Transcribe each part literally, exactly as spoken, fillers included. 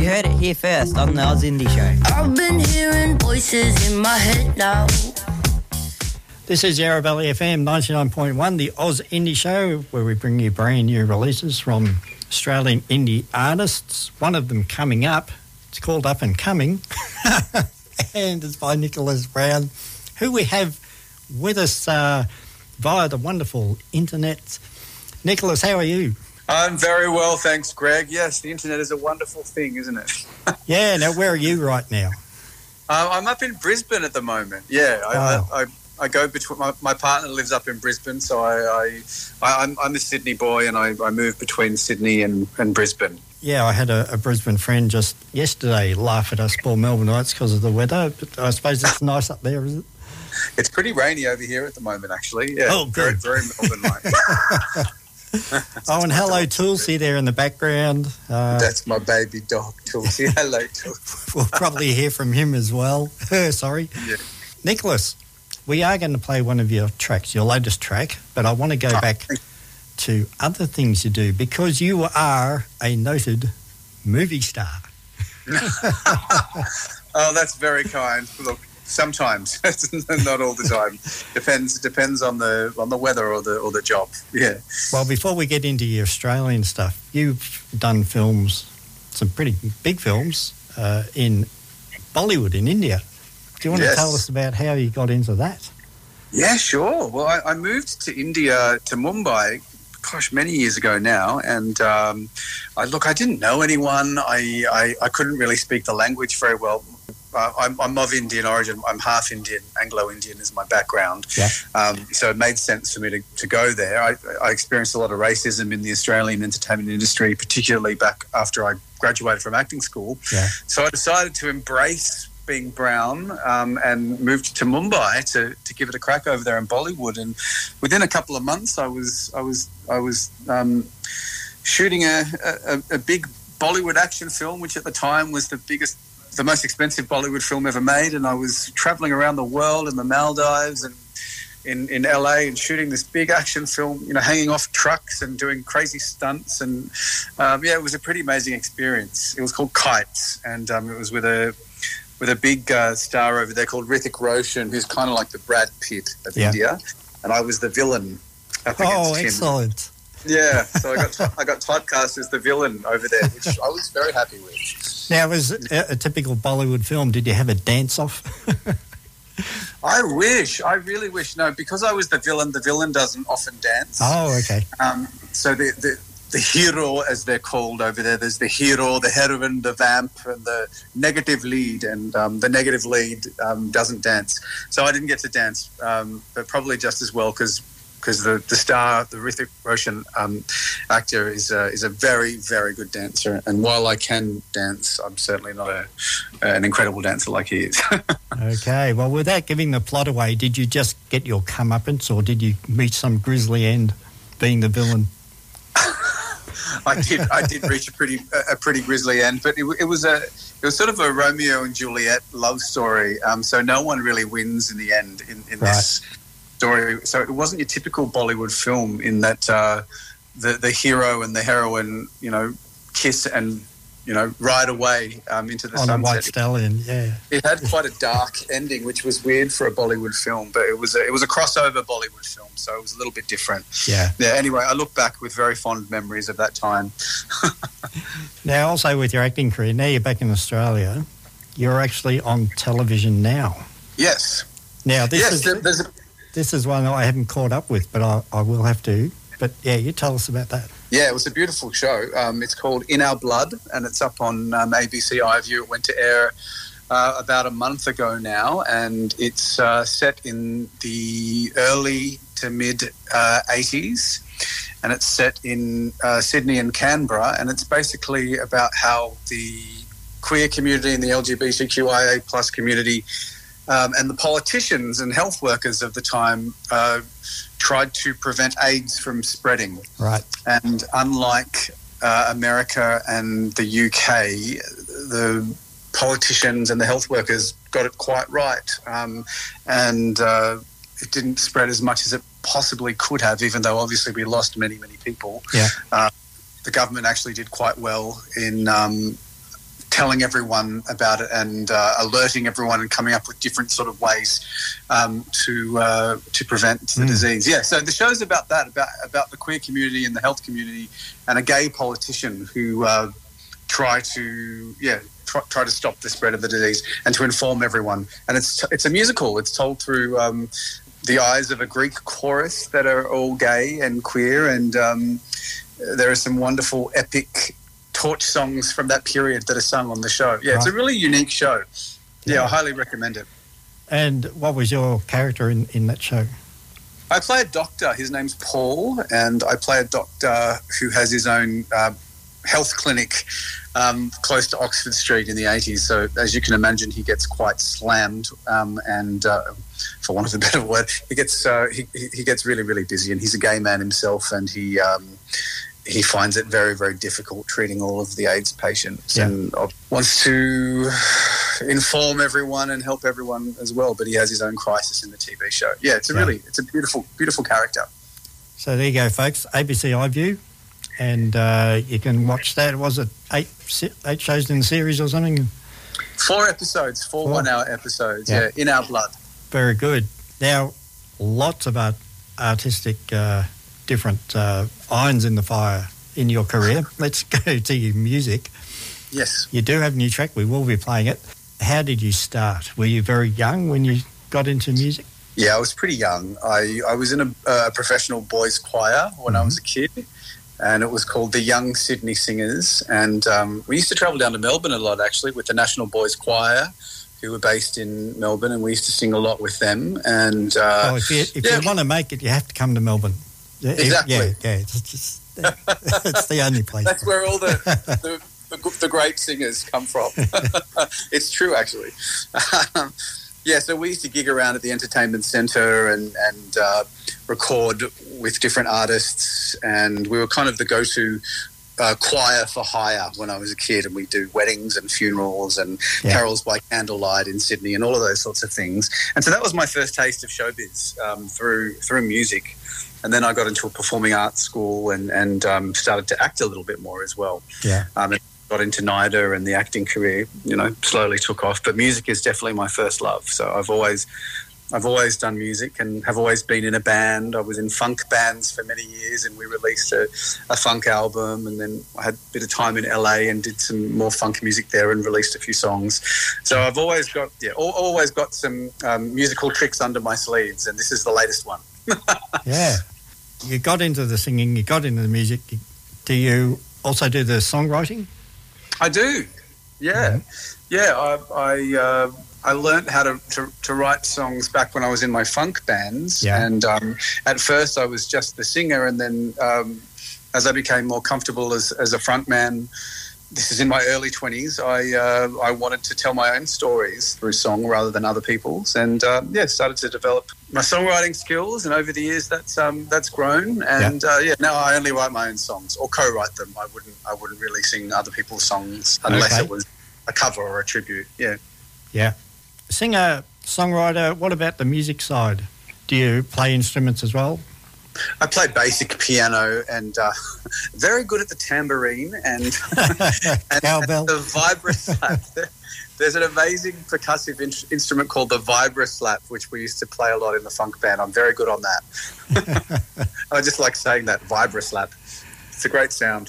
You heard it here first on the Oz Indie Show. I've been hearing voices in my head now. This is Yarra Valley F M ninety-nine point one, the Oz Indie Show, where we bring you brand new releases from Australian indie artists. One of them coming up, it's called Up and Coming, and it's by Nicholas Brown, who we have with us uh, via the wonderful internet. Nicholas, how are you? I'm very well, thanks, Greg. Yes, the internet is a wonderful thing, isn't it? Yeah, now where are you right now? Uh, I'm up in Brisbane at the moment. Yeah, I, wow. I, I, I go between. My, my partner lives up in Brisbane, so I, I, I I'm, I'm a Sydney boy, and I, I move between Sydney and, and Brisbane. Yeah, I had a, a Brisbane friend just yesterday laugh at us poor Melbourneites because of the weather, but I suppose it's nice up there, is it? It's pretty rainy over here at the moment, actually. Yeah, oh, good. Very, very Melbourne-like. Oh, and hello, Tulsi, there in the background. Uh, That's my baby dog, Tulsi. Hello, Tulsi. We'll probably hear from him as well. Sorry. Yeah. Nicholas, we are going to play one of your tracks, your latest track, but I want to go oh, back to other things you do because you are a noted movie star. Oh, that's very kind. Look, sometimes, not all the time. Depends depends on the on the weather or the or the job. Yeah. Well, before we get into your Australian stuff, you've done films, some pretty big films uh, in Bollywood in India. Do you want yes. to tell us about how you got into that? Yeah, sure. Well, I, I moved to India, to Mumbai, gosh, many years ago now. And um, I, look, I didn't know anyone. I, I, I couldn't really speak the language very well. Uh, I'm, I'm of Indian origin. I'm half Indian. Anglo-Indian is my background. Yeah. Um, so it made sense for me to, to go there. I, I experienced a lot of racism in the Australian entertainment industry, particularly back after I graduated from acting school. Yeah. So I decided to embrace being brown um, and moved to Mumbai to, to give it a crack over there in Bollywood. And within a couple of months, I was I was I was um, shooting a, a, a big Bollywood action film, which at the time was the biggest, the most expensive Bollywood film ever made. And I was traveling around the world in the Maldives and in, in L A and shooting this big action film, you know, hanging off trucks and doing crazy stunts. And um, yeah, it was a pretty amazing experience. It was called Kites, and um, it was with a with a big uh, star over there called Hrithik Roshan, who's kind of like the Brad Pitt of yeah. India, and I was the villain up oh, against him. Excellent. Yeah, so I got I got typecast as the villain over there, which I was very happy with. Now, was it a, a typical Bollywood film? Did you have a dance-off? I wish. I really wish. No, because I was the villain, the villain doesn't often dance. Oh, okay. Um, so the, the the hero, as they're called over there, there's the hero, the heroine, the vamp, and the negative lead. And um, the negative lead um, doesn't dance. So I didn't get to dance, um, but probably just as well because because the, the star, the Hrithik Roshan um, actor, is a, is a very, very good dancer. And while I can dance, I'm certainly not a, an incredible dancer like he is. Okay. Well, without giving the plot away, did you just get your comeuppance or did you reach some grisly end being the villain? I did. I did reach a pretty a pretty grisly end, but it, it was a it was sort of a Romeo and Juliet love story. Um, so no one really wins in the end in, in right. this story. So it wasn't your typical Bollywood film in that uh, the the hero and the heroine, you know, kiss and you know ride away um, into the on sunset. On a white stallion, yeah. It had quite a dark ending, which was weird for a Bollywood film, but it was a, it was a crossover Bollywood film, so it was a little bit different. Yeah. Yeah. Anyway, I look back with very fond memories of that time. Now, also with your acting career, now you're back in Australia. You're actually on television now. Yes. Now this yes, is there, there's a, this is one I haven't caught up with, but I, I will have to. But yeah, you tell us about that. Yeah, it was a beautiful show. Um, it's called In Our Blood, and it's up on um, A B C iView. It went to air uh, about a month ago now, and it's uh, set in the early to mid uh, eighties, and it's set in uh, Sydney and Canberra, and it's basically about how the queer community and the L G B T Q I A plus community um, and the politicians and health workers of the time uh, tried to prevent AIDS from spreading. Right. And unlike uh, America and the U K, the politicians and the health workers got it quite right. Um, and uh, it didn't spread as much as it possibly could have, even though obviously we lost many, many people. Yeah. Uh, the government actually did quite well in um, telling everyone about it and uh, alerting everyone and coming up with different sort of ways um, to uh, to prevent the mm. disease. Yeah, so the show's about that, about about the queer community and the health community, and a gay politician who uh, try to yeah try, try to stop the spread of the disease and to inform everyone. And it's it's a musical. It's told through um, the eyes of a Greek chorus that are all gay and queer, and um, there are some wonderful epic torch songs from that period that are sung on the show. Yeah, right. It's a really unique show. Yeah, yeah, I highly recommend it. And what was your character in, in that show? I play a doctor. His name's Paul, and I play a doctor who has his own uh, health clinic um, close to Oxford Street in the eighties. So as you can imagine, he gets quite slammed, um, and uh, for want of a better word, he gets uh, he, he gets really, really busy. And he's a gay man himself, and he um, he finds it very, very difficult treating all of the AIDS patients, yeah. and wants to inform everyone and help everyone as well. But he has his own crisis in the T V show. Yeah, it's a yeah. really, it's a beautiful, beautiful character. So there you go, folks. A B C iView, and uh, you can watch that. Was it eight eight shows in the series or something? Four episodes, four, four. one-hour episodes. Yeah. yeah, in our blood. Very good. Now, lots of art, artistic. Uh, different uh, irons in the fire in your career. Let's go to your music. Yes. You do have a new track. We will be playing it. How did you start? Were you very young when you got into music? Yeah, I was pretty young. I, I was in a, a professional boys choir when mm-hmm. I was a kid, and it was called the Young Sydney Singers. And um, we used to travel down to Melbourne a lot, actually, with the National Boys Choir, who were based in Melbourne, and we used to sing a lot with them. And uh, oh, if you, if yeah. you want to make it, you have to come to Melbourne. Yeah, exactly. Yeah, yeah. It's just it's the only place. That's where all the, the the the great singers come from. It's true, actually. Um, yeah, so we used to gig around at the entertainment centre and and uh, record with different artists, and we were kind of the go-to uh, choir for hire when I was a kid, and we do weddings and funerals and yeah. carols by candlelight in Sydney and all of those sorts of things. And so that was my first taste of showbiz um, through through music. And then I got into a performing arts school and, and um, started to act a little bit more as well. Yeah. Um, and got into NIDA, and the acting career, you know, slowly took off. But music is definitely my first love. So I've always, I've always done music and have always been in a band. I was in funk bands for many years, and we released a, a funk album. And then I had a bit of time in L A and did some more funk music there and released a few songs. So I've always got, yeah, always got some um, musical tricks under my sleeves, and this is the latest one. Yeah. You got into the singing, you got into the music. Do you also do the songwriting? I do, yeah. Mm-hmm. Yeah, I I, uh, I learned how to, to, to write songs back when I was in my funk bands. Yeah. And um, at first I was just the singer, and then um, as I became more comfortable as, as a front man, this is in my early twenties, I uh, I wanted to tell my own stories through song rather than other people's, and uh, yeah, started to develop my songwriting skills. And over the years, that's um, that's grown. And yeah. Uh, yeah, now I only write my own songs or co-write them. I wouldn't I wouldn't really sing other people's songs unless okay. it was a cover or a tribute. Yeah, yeah. Singer, songwriter. What about the music side? Do you play instruments as well? I play basic piano and uh, very good at the tambourine and, and, and the vibra slap. There's an amazing percussive in- instrument called the vibra slap, which we used to play a lot in the funk band. I'm very good on that. I just like saying that, vibra slap. It's a great sound.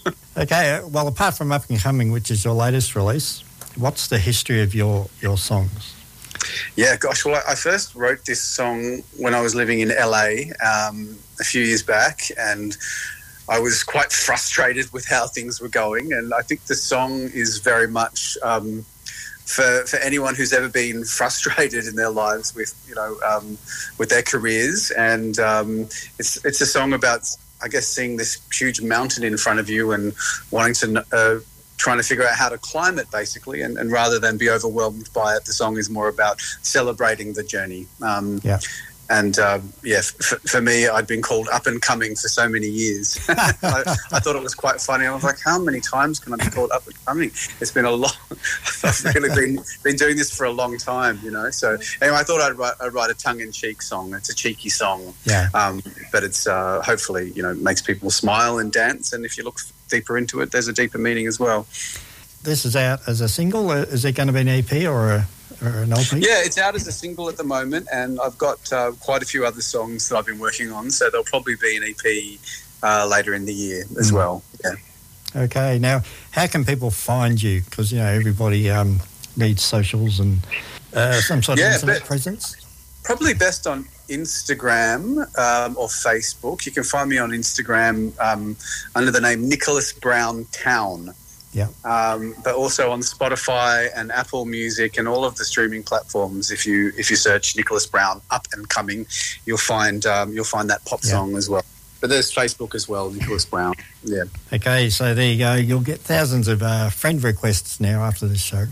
Okay, well, apart from Up and Coming, which is your latest release, what's the history of your, your songs? Yeah, gosh, well, I first wrote this song when I was living in L A um, a few years back, and I was quite frustrated with how things were going. And I think the song is very much um, for for anyone who's ever been frustrated in their lives with, you know, um, with their careers. And um, it's it's a song about, I guess, seeing this huge mountain in front of you and wanting to uh, trying to figure out how to climb it, basically, and, and rather than be overwhelmed by it, the song is more about celebrating the journey. Um, yeah. And, uh, yeah, f- for me, I'd been called Up and Coming for so many years. I, I thought it was quite funny. I was like, how many times can I be called Up and Coming? It's been a long... I've really been been doing this for a long time, you know. So, anyway, I thought I'd write, I'd write a tongue-in-cheek song. It's a cheeky song. Yeah. Um, but it's uh, hopefully, you know, makes people smile and dance. And if you look deeper into it, there's a deeper meaning as well. this is out as a single. Is it going to be an E P or, a, or an L P? Yeah, it's out as a single at the moment, and I've got uh, quite a few other songs that I've been working on, so there'll probably be an E P uh, later in the year as mm. well. Yeah. Okay. Now, how can people find you? Because, you know, everybody um, needs socials and uh, some sort of yeah, internet presence. Probably best on Instagram um, or Facebook. You can find me on Instagram um, under the name Nicholas Brown Town. Yeah. Um, but also on Spotify and Apple Music and all of the streaming platforms. If you if you search Nicholas Brown Up and Coming, you'll find um, you'll find that pop yeah. song as well. But there's Facebook as well, Nicholas Brown. Yeah. Okay, so there you go. You'll get thousands of uh, friend requests now after this show.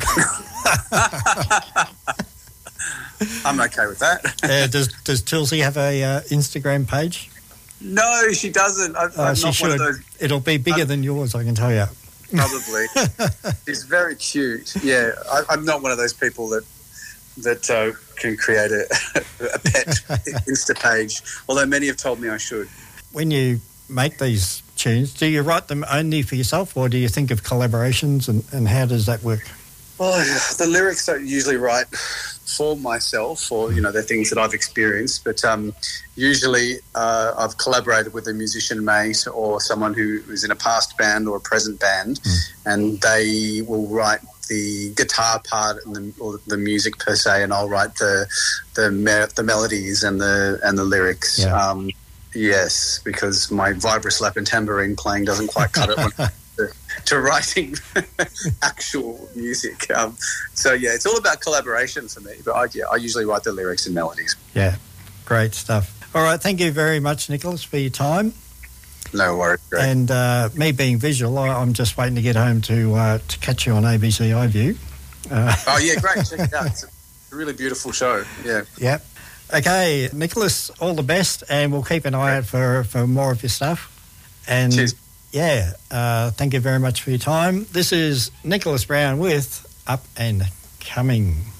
I'm okay with that. uh, does Does Tulsi have a uh, Instagram page? No, she doesn't. I, oh, I'm she not should. One of those, It'll be bigger I'm, than yours, I can tell you. Probably. She's very cute. Yeah, I, I'm not one of those people that that uh, can create a, a pet Insta page, although many have told me I should. When you make these tunes, do you write them only for yourself, or do you think of collaborations, and, and how does that work? Well, the lyrics I usually write for myself, or, you know, they're things that I've experienced, but um, usually uh, I've collaborated with a musician mate or someone who is in a past band or a present band, mm. and they will write the guitar part and the, or the music per se, and I'll write the the, me- the melodies and the and the lyrics. Yeah. Um, yes, because my vibraslap and tambourine playing doesn't quite cut it when to, to writing actual music. Um, so yeah, it's all about collaboration for me. But I, yeah, I usually write the lyrics and melodies. Yeah, great stuff. All right, thank you very much, Nicholas, for your time. No worries. Great. And uh, me being visual, I, I'm just waiting to get home to uh, to catch you on A B C iView. Uh, oh yeah, great! Check it out. It's a really beautiful show. Yeah. Yep. Okay, Nicholas, all the best, and we'll keep an eye out for, for more of your stuff. And cheers. Yeah, uh, thank you very much for your time. This is Nicholas Brown with Up and Coming.